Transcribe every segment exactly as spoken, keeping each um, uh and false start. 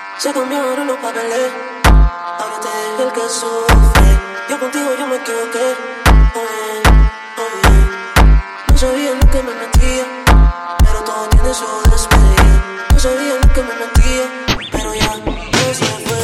Se cambiaron los papeles, ahora te es el que sufre. Yo contigo yo me equivoqué, oye, oye. No sabía en lo que me metía, pero todo tiene su despedida. No sabía en lo que me metía, pero ya no se fue.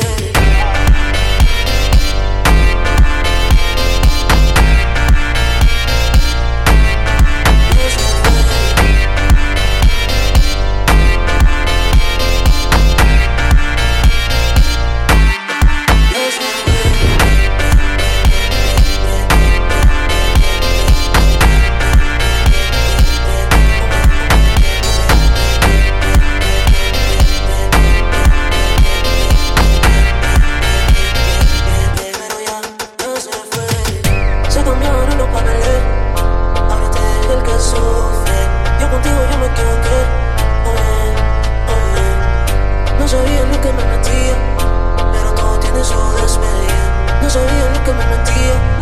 Se cambiaron los papeles, ahora te es el que sufre. Yo contigo yo me equivoqué, oye, oye. No sabía en lo que me metía, pero todo tiene su despedida. No sabía en lo que me metía.